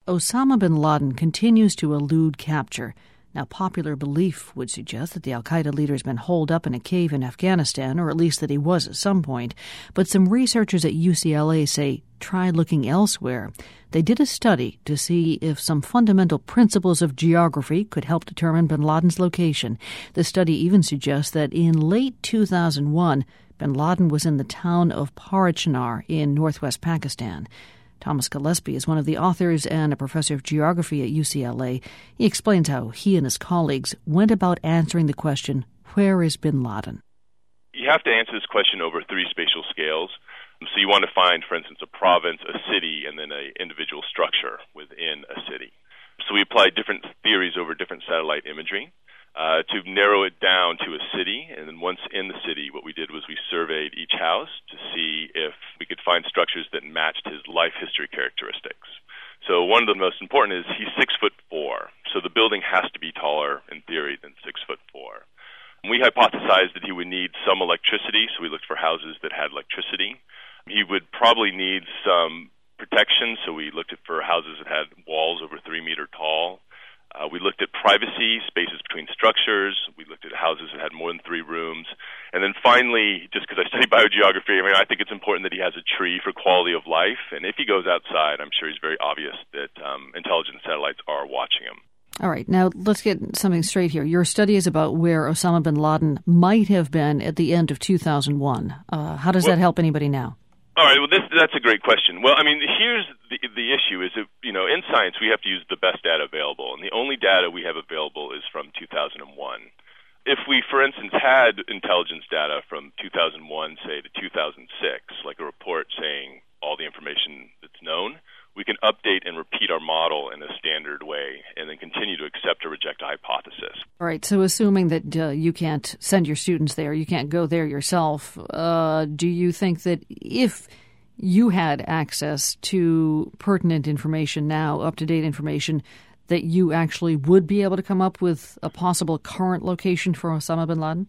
Osama bin Laden continues to elude capture. Now, popular belief would suggest that the al-Qaeda leader has been holed up in a cave in Afghanistan, or at least that he was at some point. But some researchers at UCLA say try looking elsewhere. They did a study to see if some fundamental principles of geography could help determine bin Laden's location. The study even suggests that in late 2001, bin Laden was in the town of Parachinar in northwest Pakistan. Thomas Gillespie is one of the authors and a professor of geography at UCLA. He explains how he and his colleagues went about answering the question, where is bin Laden? You have to answer this question over three spatial scales. So you want to find, for instance, a province, a city, and then an individual structure within a city. So we applied different theories over different satellite imagery to narrow it down to a city. And then once in the city, what we did was we surveyed each house to see if we could find structures that matched his life history characteristics. So one of the most important is he's 6'4", so the building has to be taller in theory than 6'4". We hypothesized that he would need some electricity, so we looked for houses that had electricity. He would probably need some protection, so we looked for houses that had walls over 3 meter tall. We looked at privacy, spaces between structures. We looked at houses that had more than 3 rooms. And then finally, just because I study biogeography, I think it's important that he has a tree for quality of life. And if he goes outside, I'm sure he's very obvious that intelligence satellites are watching him. All right. Now, let's get something straight here. Your study is about where Osama bin Laden might have been at the end of 2001. How does that help anybody now? All right, well, that's a great question. Well, here's the issue is that, in science, we have to use the best data available, and the only data we have available is from 2001. If we, for instance, had intelligence data from 2001, say, to 2006, like a report saying all the information that's known, we can update and repeat our model in a standard way and then continue to accept or reject a hypothesis. All right, so assuming that you can't send your students there, you can't go there yourself, do you think that if you had access to pertinent information now, up-to-date information, that you actually would be able to come up with a possible current location for Osama bin Laden?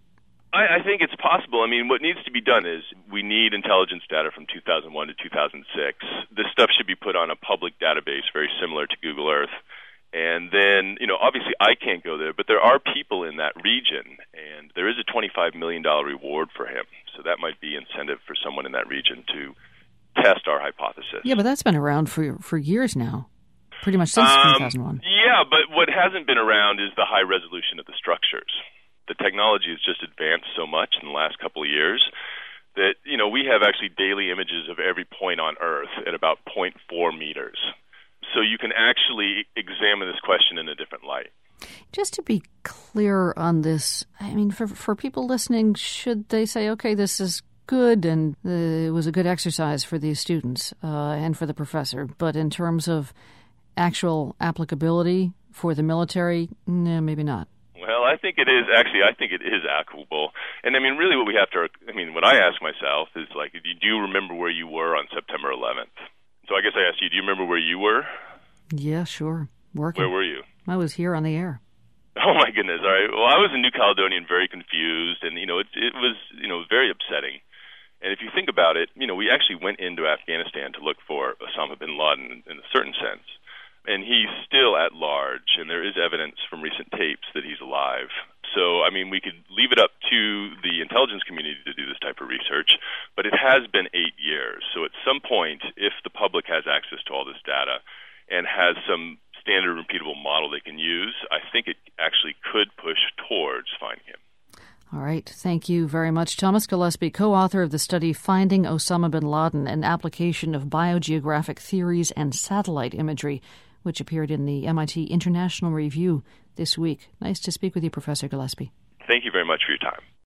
I think it's possible. What needs to be done is we need intelligence data from 2001 to 2006. This stuff should be put on a public database very similar to Google Earth. And then, obviously I can't go there, but there are people in that region, and there is a $25 million reward for him. So that might be incentive for someone in that region to test our hypothesis. Yeah, but that's been around for years now, pretty much since 2001. Yeah, but what hasn't been around is the high resolution of the structures. The technology has just advanced so much in the last couple of years that, we have actually daily images of every point on Earth at about 0.4 meters. So you can actually examine this question in a different light. Just to be clear on this, for people listening, should they say, okay, this is good and it was a good exercise for these students and for the professor, but in terms of actual applicability for the military, no, maybe not? Well, I think it is applicable. And really what we have to, what I ask myself is do you remember where you were on September 11th? So I guess I asked you, do you remember where you were? Yeah, sure. Working. Where were you? I was here on the air. Oh my goodness. All right. Well, I was in New Caledonia and very confused, and it was very upsetting. And if you think about it, we actually went into Afghanistan to look for Osama bin Laden in a certain sense. And he's still at large, and there is evidence from recent tapes that he's alive. So, we could leave it up to the intelligence community to do this type of research, but it has been 8 years. So at some point, if the public has access to all this data and has some standard repeatable model they can use, I think it actually could push towards finding him. All right. Thank you very much. Thomas Gillespie, co-author of the study Finding Osama bin Laden, an application of biogeographic theories and satellite imagery, which appeared in the MIT International Review this week. Nice to speak with you, Professor Gillespie. Thank you very much for your time.